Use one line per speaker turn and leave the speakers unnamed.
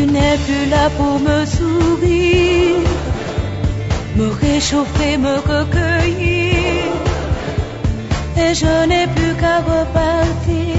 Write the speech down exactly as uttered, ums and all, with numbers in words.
n'es plus là pour me sourire, me réchauffer, me recueillir, et je n'ai plus qu'à repartir.